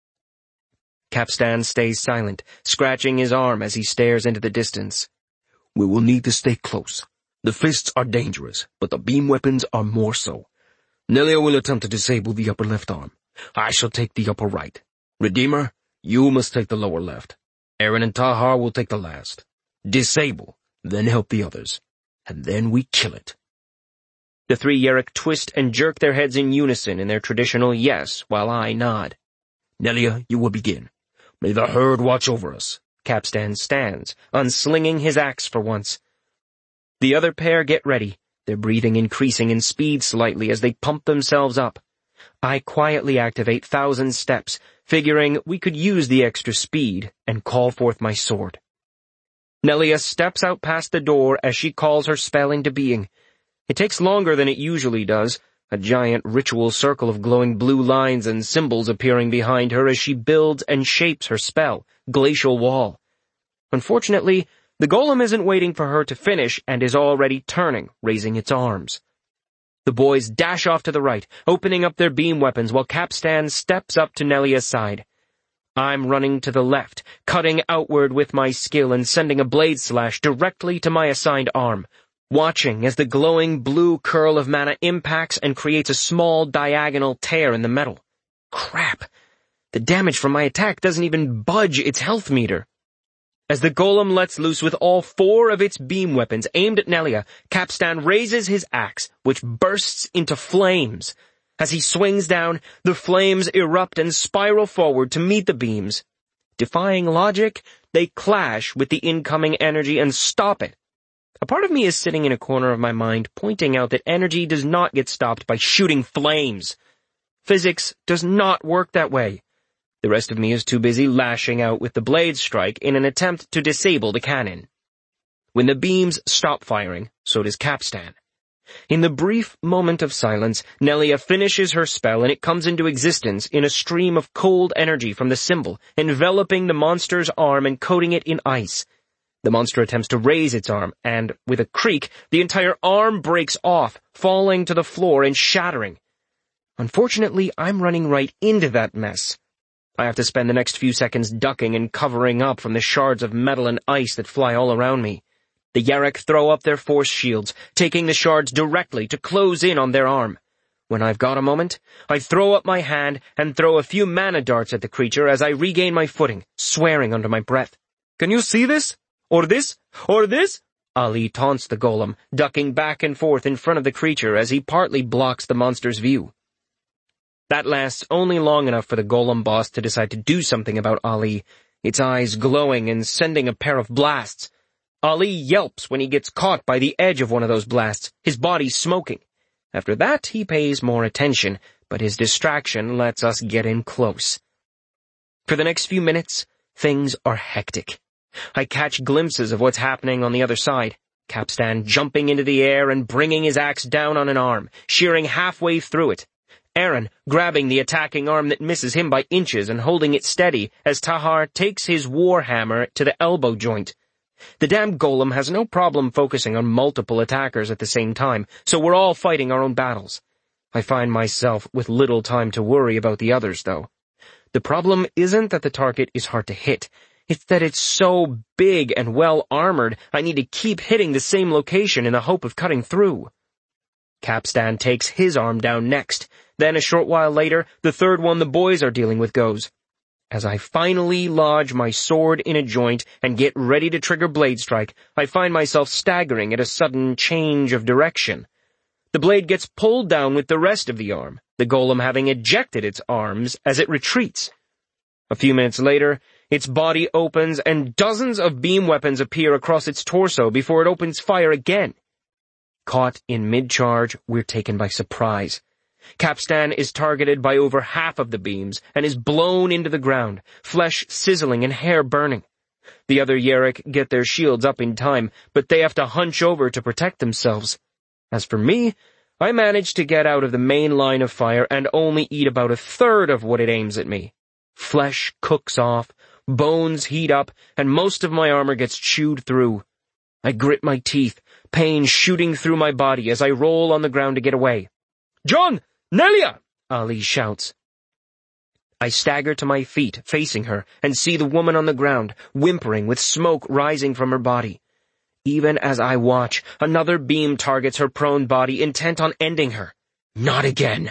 Capstan stays silent, scratching his arm as he stares into the distance. We will need to stay close. The fists are dangerous, but the beam weapons are more so. Nelia will attempt to disable the upper left arm. I shall take the upper right. Redeemer, you must take the lower left. Aaron and Tahar will take the last. Disable, then help the others. And then we kill it. The three Yerrick twist and jerk their heads in unison in their traditional yes, while I nod. Nelia, you will begin. May the herd watch over us. Capstan stands, unslinging his axe for once. The other pair get ready, their breathing increasing in speed slightly as they pump themselves up. I quietly activate Thousand Steps, figuring we could use the extra speed, and call forth my sword. Nelia steps out past the door as she calls her spell into being. It takes longer than it usually does, a giant ritual circle of glowing blue lines and symbols appearing behind her as she builds and shapes her spell, Glacial Wall. Unfortunately, the golem isn't waiting for her to finish and is already turning, raising its arms. The boys dash off to the right, opening up their beam weapons while Capstan steps up to Nelia's side. I'm running to the left, cutting outward with my skill and sending a blade slash directly to my assigned arm, watching as the glowing blue curl of mana impacts and creates a small diagonal tear in the metal. Crap! The damage from my attack doesn't even budge its health meter. As the golem lets loose with all four of its beam weapons aimed at Nelia, Capstan raises his axe, which bursts into flames. As he swings down, the flames erupt and spiral forward to meet the beams. Defying logic, they clash with the incoming energy and stop it. A part of me is sitting in a corner of my mind, pointing out that energy does not get stopped by shooting flames. Physics does not work that way. The rest of me is too busy lashing out with the blade strike in an attempt to disable the cannon. When the beams stop firing, so does Capstan. In the brief moment of silence, Nelia finishes her spell and it comes into existence in a stream of cold energy from the symbol, enveloping the monster's arm and coating it in ice. The monster attempts to raise its arm, and, with a creak, the entire arm breaks off, falling to the floor and shattering. Unfortunately, I'm running right into that mess. I have to spend the next few seconds ducking and covering up from the shards of metal and ice that fly all around me. The Yerrick throw up their force shields, taking the shards directly to close in on their arm. When I've got a moment, I throw up my hand and throw a few mana darts at the creature as I regain my footing, swearing under my breath. "Can you see this? Or this? Or this?" Ali taunts the golem, ducking back and forth in front of the creature as he partly blocks the monster's view. That lasts only long enough for the golem boss to decide to do something about Ali, its eyes glowing and sending a pair of blasts. Ali yelps when he gets caught by the edge of one of those blasts, his body smoking. After that, he pays more attention, but his distraction lets us get in close. For the next few minutes, things are hectic. I catch glimpses of what's happening on the other side. Capstan jumping into the air and bringing his axe down on an arm, shearing halfway through it. Aaron grabbing the attacking arm that misses him by inches and holding it steady as Tahar takes his war hammer to the elbow joint. The damned golem has no problem focusing on multiple attackers at the same time, so we're all fighting our own battles. I find myself with little time to worry about the others, though. The problem isn't that the target is hard to hit. It's that it's so big and well-armored, I need to keep hitting the same location in the hope of cutting through. Capstan takes his arm down next. Then, a short while later, the third one the boys are dealing with goes. As I finally lodge my sword in a joint and get ready to trigger blade strike, I find myself staggering at a sudden change of direction. The blade gets pulled down with the rest of the arm, the golem having ejected its arms as it retreats. A few minutes later, its body opens and dozens of beam weapons appear across its torso before it opens fire again. Caught in mid-charge, we're taken by surprise. Capstan is targeted by over half of the beams and is blown into the ground, flesh sizzling and hair burning. The other Yerrick get their shields up in time, but they have to hunch over to protect themselves. As for me, I manage to get out of the main line of fire and only eat about a third of what it aims at me. Flesh cooks off, bones heat up, and most of my armor gets chewed through. I grit my teeth, pain shooting through my body as I roll on the ground to get away. "John! Nelia!" Ali shouts. I stagger to my feet, facing her, and see the woman on the ground, whimpering with smoke rising from her body. Even as I watch, another beam targets her prone body, intent on ending her. Not again.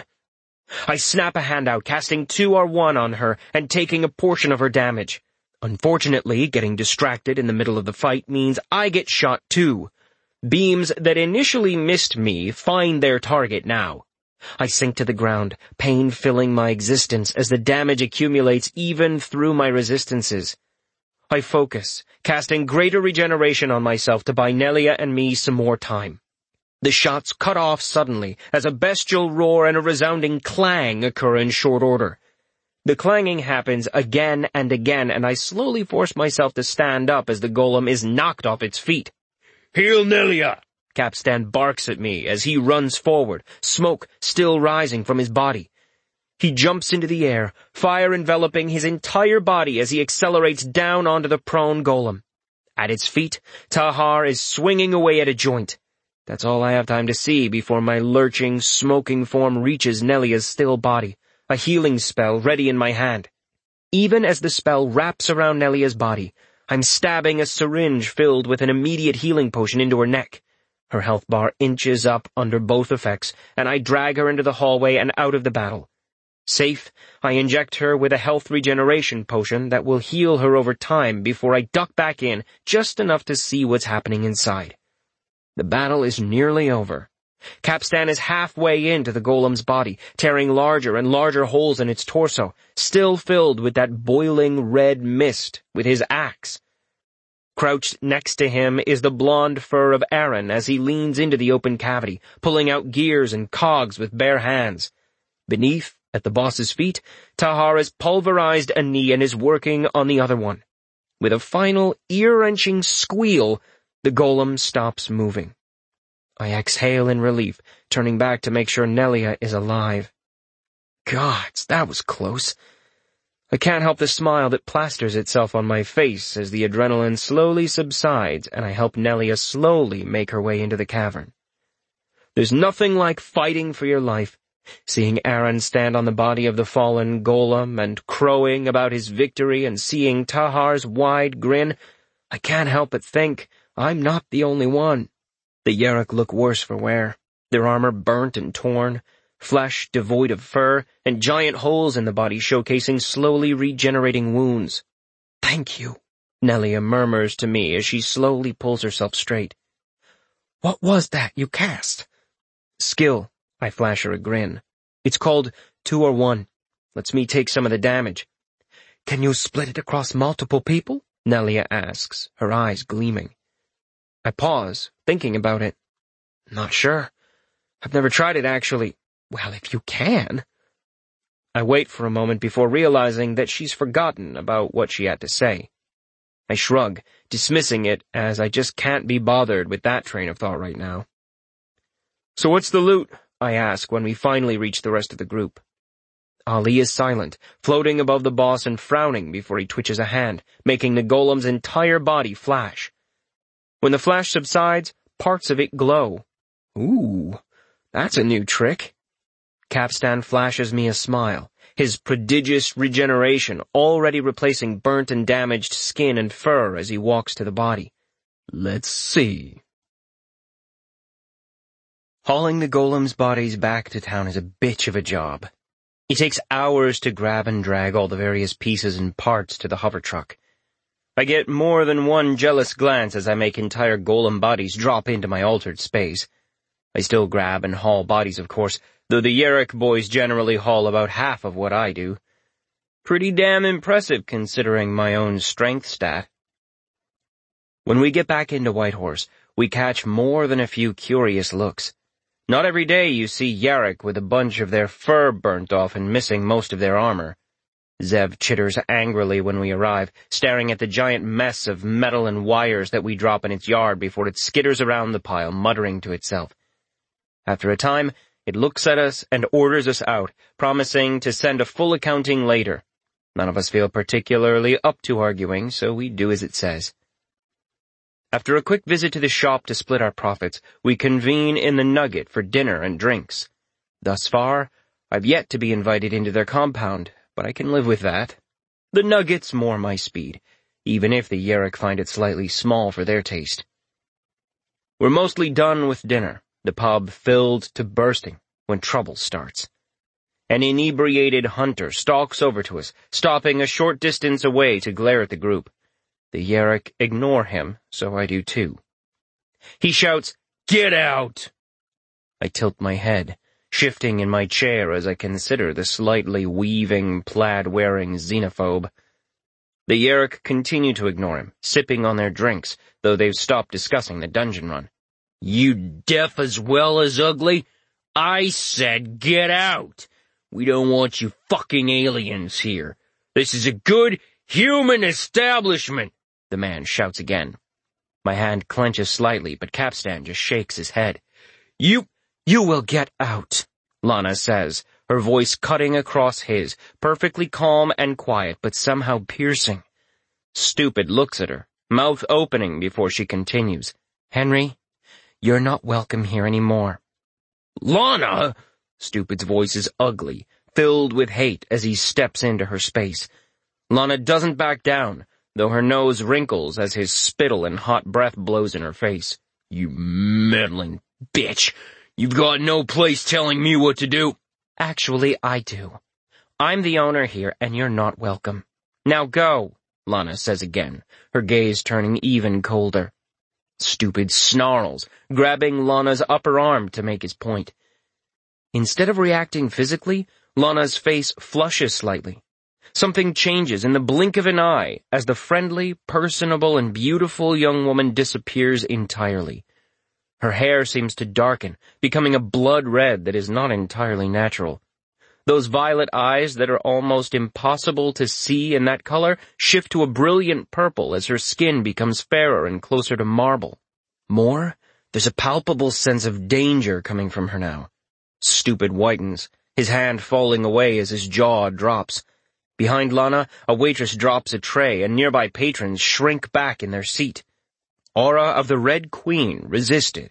I snap a hand out, casting two R one on her and taking a portion of her damage. Unfortunately, getting distracted in the middle of the fight means I get shot too. Beams that initially missed me find their target now. I sink to the ground, pain filling my existence as the damage accumulates even through my resistances. I focus, casting greater regeneration on myself to buy Nelia and me some more time. The shots cut off suddenly as a bestial roar and a resounding clang occur in short order. The clanging happens again and again, and I slowly force myself to stand up as the golem is knocked off its feet. "Heal Nelia!" Capstan barks at me as he runs forward, smoke still rising from his body. He jumps into the air, fire enveloping his entire body as he accelerates down onto the prone golem. At its feet, Tahar is swinging away at a joint. That's all I have time to see before my lurching, smoking form reaches Nelia's still body, a healing spell ready in my hand. Even as the spell wraps around Nelia's body, I'm stabbing a syringe filled with an immediate healing potion into her neck. Her health bar inches up under both effects, and I drag her into the hallway and out of the battle. Safe, I inject her with a health regeneration potion that will heal her over time before I duck back in just enough to see what's happening inside. The battle is nearly over. Capstan is halfway into the golem's body, tearing larger and larger holes in its torso, still filled with that boiling red mist with his axe. Crouched next to him is the blonde fur of Aaron as he leans into the open cavity, pulling out gears and cogs with bare hands. Beneath, at the boss's feet, Tahar has pulverized a knee and is working on the other one. With a final ear-wrenching squeal, the golem stops moving. I exhale in relief, turning back to make sure Nelia is alive. Gods, that was close. I can't help the smile that plasters itself on my face as the adrenaline slowly subsides and I help Nelia slowly make her way into the cavern. There's nothing like fighting for your life, seeing Aaron stand on the body of the fallen golem and crowing about his victory and seeing Tahar's wide grin. I can't help but think I'm not the only one. The Yerek look worse for wear, their armor burnt and torn, flesh devoid of fur, and giant holes in the body showcasing slowly regenerating wounds. "Thank you," Nelia murmurs to me as she slowly pulls herself straight. "What was that you cast?" "Skill," I flash her a grin. "It's called two or one. Lets me take some of the damage." "Can you split it across multiple people?" Nelia asks, her eyes gleaming. I pause, thinking about it. "Not sure. I've never tried it, actually." "Well, if you can." I wait for a moment before realizing that she's forgotten about what she had to say. I shrug, dismissing it as I just can't be bothered with that train of thought right now. "So what's the loot?" I ask when we finally reach the rest of the group. Ali is silent, floating above the boss and frowning before he twitches a hand, making the golem's entire body flash. When the flash subsides, parts of it glow. Ooh, that's a new trick. Capstan flashes me a smile, his prodigious regeneration already replacing burnt and damaged skin and fur as he walks to the body. "Let's see." Hauling the golem's bodies back to town is a bitch of a job. It takes hours to grab and drag all the various pieces and parts to the hover truck. I get more than one jealous glance as I make entire golem bodies drop into my altered space. I still grab and haul bodies, of course, though the Yerek boys generally haul about half of what I do. Pretty damn impressive considering my own strength stat. When we get back into Whitehorse, we catch more than a few curious looks. Not every day you see Yerek with a bunch of their fur burnt off and missing most of their armor. Zev chitters angrily when we arrive, staring at the giant mess of metal and wires that we drop in its yard before it skitters around the pile, muttering to itself. After a time, it looks at us and orders us out, promising to send a full accounting later. None of us feel particularly up to arguing, so we do as it says. After a quick visit to the shop to split our profits, we convene in the Nugget for dinner and drinks. Thus far, I've yet to be invited into their compound, but I can live with that. The Nugget's more my speed, even if the Yerrick find it slightly small for their taste. We're mostly done with dinner, the pub filled to bursting, when trouble starts. An inebriated hunter stalks over to us, stopping a short distance away to glare at the group. The Yerrick ignore him, so I do too. He shouts, "Get out!" I tilt my head, shifting in my chair as I consider the slightly weaving, plaid-wearing xenophobe. The Yerrick continue to ignore him, sipping on their drinks, though they've stopped discussing the dungeon run. "You deaf as well as ugly? I said get out! We don't want you fucking aliens here. This is a good, human establishment!" the man shouts again. My hand clenches slightly, but Capstan just shakes his head. You, you will get out, Lana says, her voice cutting across his, perfectly calm and quiet, but somehow piercing. Stupid looks at her, mouth opening before she continues. "Henry, you're not welcome here anymore." "Lana!" Stupid's voice is ugly, filled with hate as he steps into her space. Lana doesn't back down, though her nose wrinkles as his spittle and hot breath blows in her face. "You meddling bitch! You've got no place telling me what to do." "Actually, I do. I'm the owner here, and you're not welcome. Now go," Lana says again, her gaze turning even colder. Stupid snarls, grabbing Lana's upper arm to make his point. Instead of reacting physically, Lana's face flushes slightly. Something changes in the blink of an eye as the friendly, personable, and beautiful young woman disappears entirely. Her hair seems to darken, becoming a blood red that is not entirely natural. Those violet eyes that are almost impossible to see in that color shift to a brilliant purple as her skin becomes fairer and closer to marble. More, there's a palpable sense of danger coming from her now. Stupid whitens, his hand falling away as his jaw drops. Behind Lana, a waitress drops a tray and nearby patrons shrink back in their seat. Aura of the Red Queen resisted.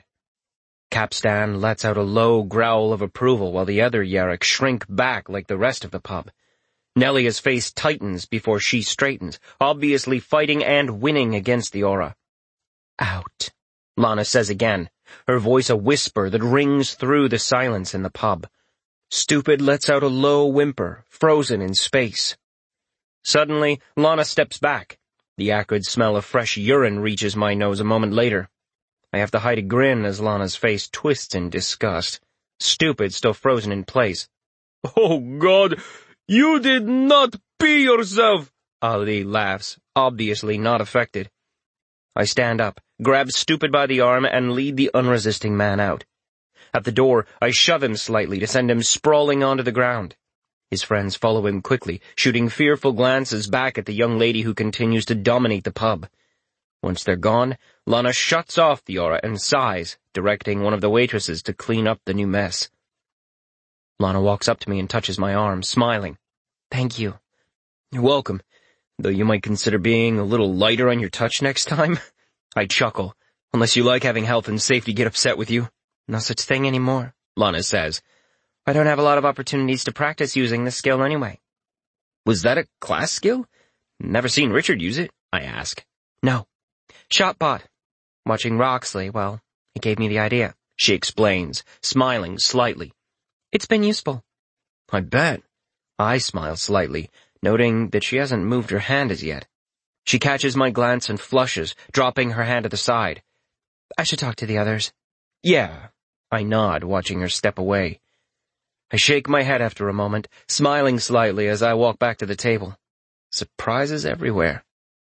Capstan lets out a low growl of approval while the other Yerrick shrink back like the rest of the pub. Nelia's face tightens before she straightens, obviously fighting and winning against the aura. "Out," Lana says again, her voice a whisper that rings through the silence in the pub. Stupid lets out a low whimper, frozen in space. Suddenly, Lana steps back. The acrid smell of fresh urine reaches my nose a moment later. I have to hide a grin as Lana's face twists in disgust. Stupid still frozen in place. "Oh God, you did not pee yourself!" Ali laughs, obviously not affected. I stand up, grab Stupid by the arm, and lead the unresisting man out. At the door, I shove him slightly to send him sprawling onto the ground. His friends follow him quickly, shooting fearful glances back at the young lady who continues to dominate the pub. Once they're gone, Lana shuts off the aura and sighs, directing one of the waitresses to clean up the new mess. Lana walks up to me and touches my arm, smiling. "Thank you." "You're welcome, though you might consider being a little lighter on your touch next time." I chuckle, "unless you like having health and safety get upset with you." "No such thing anymore," Lana says. "I don't have a lot of opportunities to practice using this skill anyway." "Was that a class skill? Never seen Richard use it," I ask. "No. Shotbot. Watching Roxley, well, he gave me the idea," she explains, smiling slightly. "It's been useful." "I bet." I smile slightly, noting that she hasn't moved her hand as yet. She catches my glance and flushes, dropping her hand to the side. "I should talk to the others." "Yeah." I nod, watching her step away. I shake my head after a moment, smiling slightly as I walk back to the table. Surprises everywhere.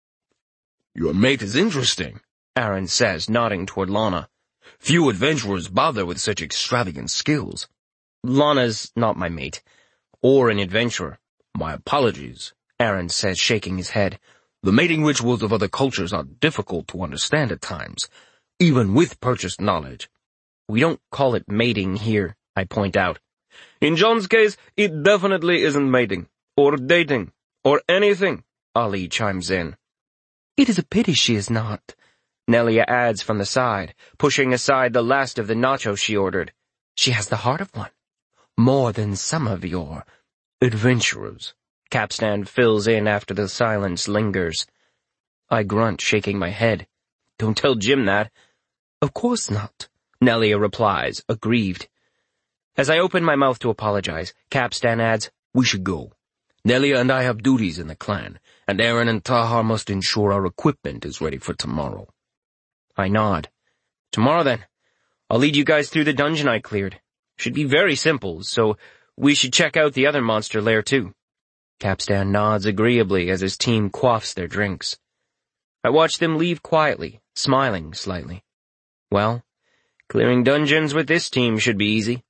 "Your mate is interesting," Aaron says, nodding toward Lana. "Few adventurers bother with such extravagant skills." "Lana's not my mate, or an adventurer." "My apologies," Aaron says, shaking his head. "The mating rituals of other cultures are difficult to understand at times, even with purchased knowledge. We don't call it mating here, I point out. In John's case, it definitely isn't mating, or dating, or anything, Ali chimes in. It is a pity she is not, Nelia adds from the side, pushing aside the last of the nachos she ordered. She has the heart of one. More than some of your adventurers. Capstan fills in after the silence lingers. I grunt, shaking my head. Don't tell Jim that. Of course not, Nelia replies, aggrieved. As I open my mouth to apologize, Capstan adds, we should go. Nelia and I have duties in the clan, and Aaron and Tahar must ensure our equipment is ready for tomorrow. I nod. Tomorrow then. I'll lead you guys through the dungeon I cleared. Should be very simple, so we should check out the other monster lair too. Capstan nods agreeably as his team quaffs their drinks. I watch them leave quietly, smiling slightly. Well, clearing dungeons with this team should be easy.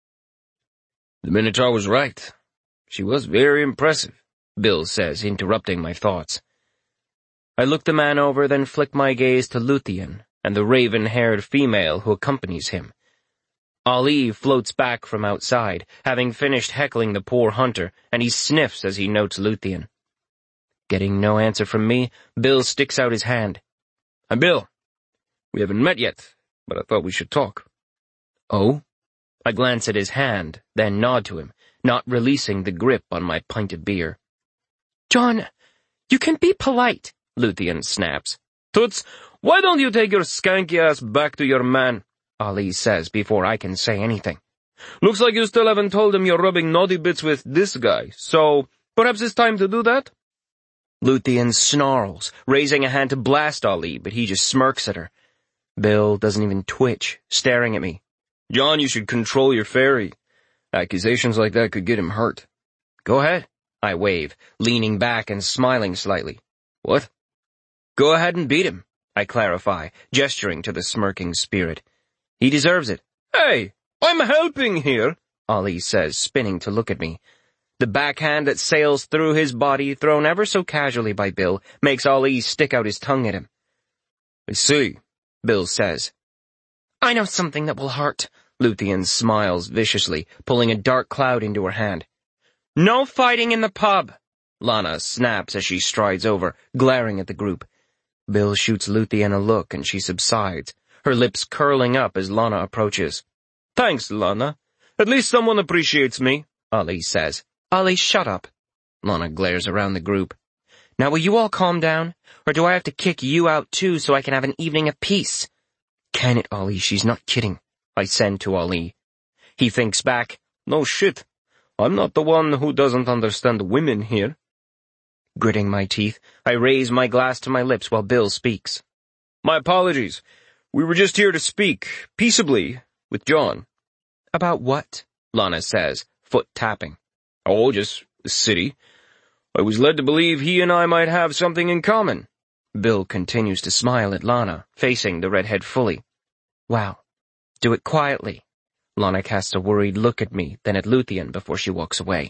The Minotaur was right. She was very impressive, Bill says, interrupting my thoughts. I look the man over, then flick my gaze to Luthien and the raven-haired female who accompanies him. Ali floats back from outside, having finished heckling the poor hunter, and he sniffs as he notes Luthien. Getting no answer from me, Bill sticks out his hand. I'm Bill. We haven't met yet, but I thought we should talk. Oh? I glance at his hand, then nod to him, not releasing the grip on my pint of beer. John, you can be polite, Luthien snaps. Toots, why don't you take your skanky ass back to your man? Ali says before I can say anything. Looks like you still haven't told him you're rubbing naughty bits with this guy, so perhaps it's time to do that? Luthien snarls, raising a hand to blast Ali, but he just smirks at her. Bill doesn't even twitch, staring at me. John, you should control your fairy. Accusations like that could get him hurt. Go ahead, I wave, leaning back and smiling slightly. What? Go ahead and beat him, I clarify, gesturing to the smirking spirit. He deserves it. Hey, I'm helping here, Ali says, spinning to look at me. The backhand that sails through his body, thrown ever so casually by Bill, makes Ali stick out his tongue at him. I see, Bill says. I know something that will hurt, Luthien smiles viciously, pulling a dark cloud into her hand. No fighting in the pub, Lana snaps as she strides over, glaring at the group. Bill shoots Luthien a look and she subsides, her lips curling up as Lana approaches. Thanks, Lana. At least someone appreciates me, Ali says. Ali, shut up. Lana glares around the group. Now will you all calm down, or do I have to kick you out too so I can have an evening of peace? Can it, Ali? She's not kidding, I send to Ali. He thinks back. No shit. I'm not the one who doesn't understand women here. Gritting my teeth, I raise my glass to my lips while Bill speaks. My apologies. We were just here to speak, peaceably, with John. About what? Lana says, foot tapping. Oh, just the city. I was led to believe he and I might have something in common. Bill continues to smile at Lana, facing the redhead fully. Wow. Do it quietly. Lana casts a worried look at me, then at Luthien before she walks away.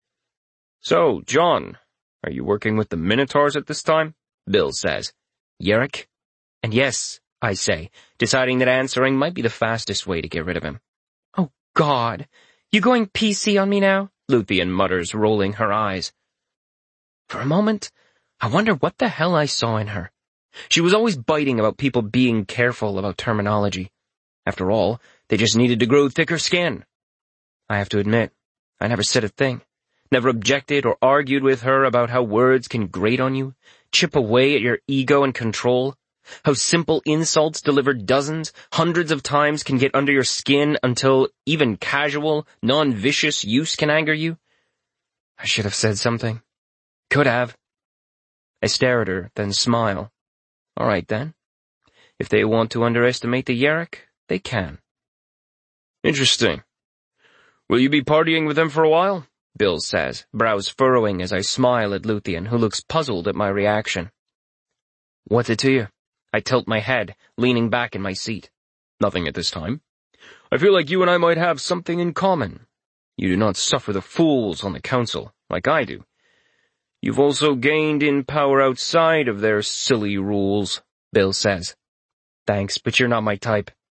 So, John, are you working with the Minotaurs at this time? Bill says. Yerrick? And yes, I say, deciding that answering might be the fastest way to get rid of him. Oh, God. You going P C on me now? Luthien mutters, rolling her eyes. For a moment, I wonder what the hell I saw in her. She was always biting about people being careful about terminology. After all, they just needed to grow thicker skin. I have to admit, I never said a thing, never objected or argued with her about how words can grate on you, chip away at your ego and control, how simple insults delivered dozens, hundreds of times can get under your skin until even casual, non-vicious use can anger you. I should have said something. Could have. I stare at her, then smile. All right, then. If they want to underestimate the Yerrick, they can. Interesting. Will you be partying with them for a while? Bill says, brows furrowing as I smile at Luthien, who looks puzzled at my reaction. What's it to you? I tilt my head, leaning back in my seat. Nothing at this time. I feel like you and I might have something in common. You do not suffer the fools on the council, like I do. You've also gained in power outside of their silly rules, Bill says. Thanks, but you're not my type.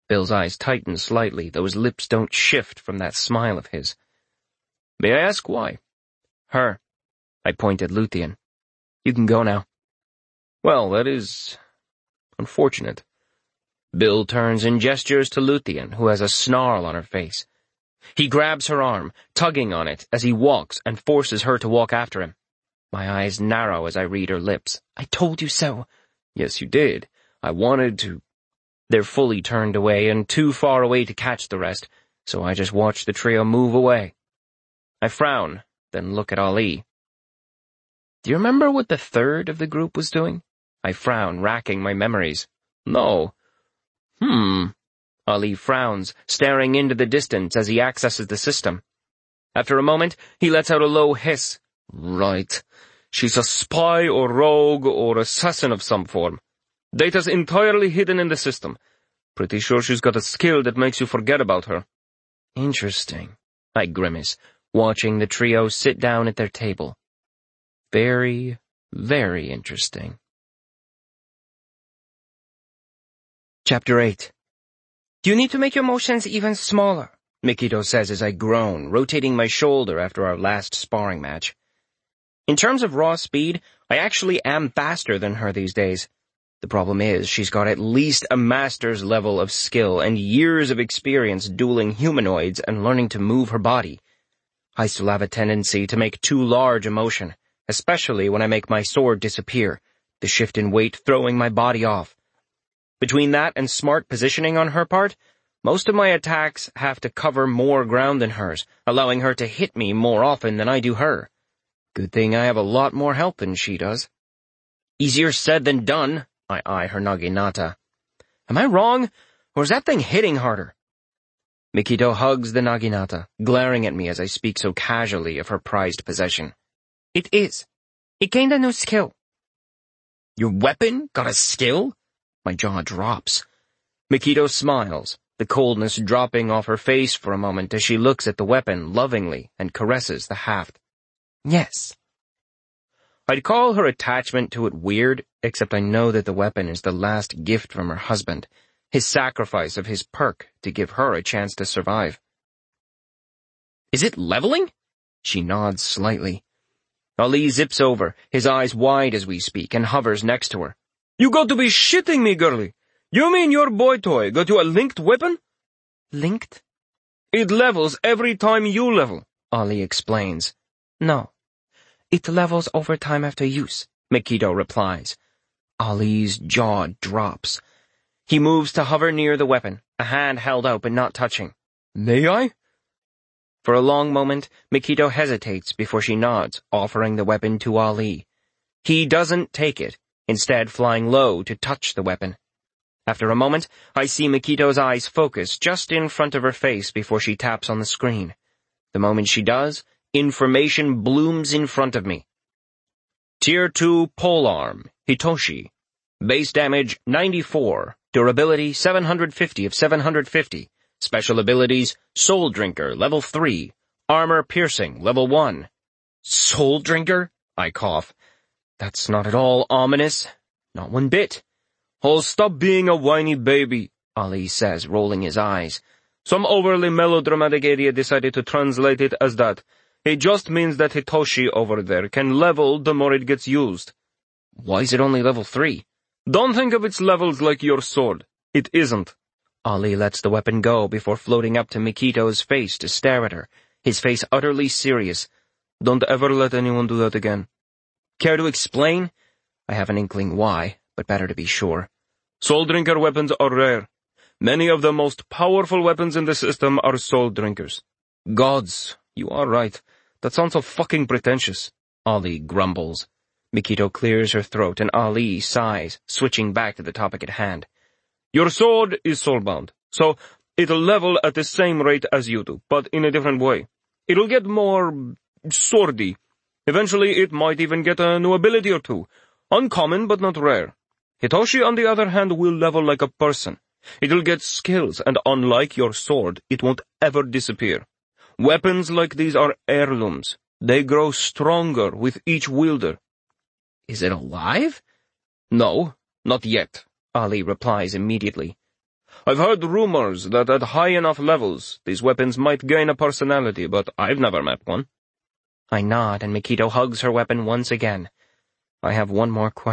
Bill's eyes tighten slightly, though his lips don't shift from that smile of his. May I ask why? Her. I point at Luthien. You can go now. Well, that is unfortunate. Bill turns and gestures to Luthien, who has a snarl on her face. He grabs her arm, tugging on it as he walks and forces her to walk after him. My eyes narrow as I read her lips. I told you so. Yes, you did. I wanted to. They're fully turned away and too far away to catch the rest, so I just watch the trio move away. I frown, then look at Ali. Do you remember what the third of the group was doing? I frown, racking my memories. No. Hmm. Ali frowns, staring into the distance as he accesses the system. After a moment, he lets out a low hiss. Right. She's a spy or rogue or assassin of some form. Data's entirely hidden in the system. Pretty sure she's got a skill that makes you forget about her. Interesting. I grimace, watching the trio sit down at their table. Very, very interesting. Chapter eight. Do you need to make your motions even smaller? Mikito says as I groan, rotating my shoulder after our last sparring match. In terms of raw speed, I actually am faster than her these days. The problem is, she's got at least a master's level of skill and years of experience dueling humanoids and learning to move her body. I still have a tendency to make too large a motion, especially when I make my sword disappear, the shift in weight throwing my body off. Between that and smart positioning on her part, most of my attacks have to cover more ground than hers, allowing her to hit me more often than I do her. Good thing I have a lot more health than she does. Easier said than done, I eye her naginata. Am I wrong, or is that thing hitting harder? Mikito hugs the naginata, glaring at me as I speak so casually of her prized possession. It is. It gained a new skill. Your weapon got a skill? My jaw drops. Mikito smiles, the coldness dropping off her face for a moment as she looks at the weapon lovingly and caresses the haft. Yes. I'd call her attachment to it weird, except I know that the weapon is the last gift from her husband, his sacrifice of his perk to give her a chance to survive. Is it leveling? She nods slightly. Ali zips over, his eyes wide as we speak, and hovers next to her. You got to be shitting me, girlie. You mean your boy toy got you a linked weapon? Linked? It levels every time you level, Ali explains. No. It levels over time after use, Mikito replies. Ali's jaw drops. He moves to hover near the weapon, a hand held out but not touching. May I? For a long moment, Mikito hesitates before she nods, offering the weapon to Ali. He doesn't take it, instead flying low to touch the weapon. After a moment, I see Mikito's eyes focus just in front of her face before she taps on the screen. The moment she does, information blooms in front of me. Tier two Polearm, Hitoshi. Base damage ninety-four, durability seven hundred fifty of seven hundred fifty. Special abilities, Soul Drinker, level three. Armor Piercing, level one. Soul Drinker? I cough. That's not at all ominous. Not one bit. Oh, stop being a whiny baby, Ali says, rolling his eyes. Some overly melodramatic idiot decided to translate it as that. It just means that Hitoshi over there can level the more it gets used. Why is it only level three? Don't think of its levels like your sword. It isn't. Ali lets the weapon go before floating up to Mikito's face to stare at her, his face utterly serious. Don't ever let anyone do that again. Care to explain? I have an inkling why, but better to be sure. Soul Drinker weapons are rare. Many of the most powerful weapons in the system are Soul Drinkers. Gods, you are right. That sounds so fucking pretentious. Ali grumbles. Mikito clears her throat and Ali sighs, switching back to the topic at hand. Your sword is soulbound, so it'll level at the same rate as you do, but in a different way. It'll get more swordy. Eventually it might even get a new ability or two. Uncommon, but not rare. Hitoshi, on the other hand, will level like a person. It'll get skills, and unlike your sword, it won't ever disappear. Weapons like these are heirlooms. They grow stronger with each wielder. Is it alive? No, not yet, Ali replies immediately. I've heard rumors that at high enough levels, these weapons might gain a personality, but I've never met one. I nod and Mikito hugs her weapon once again. I have one more question.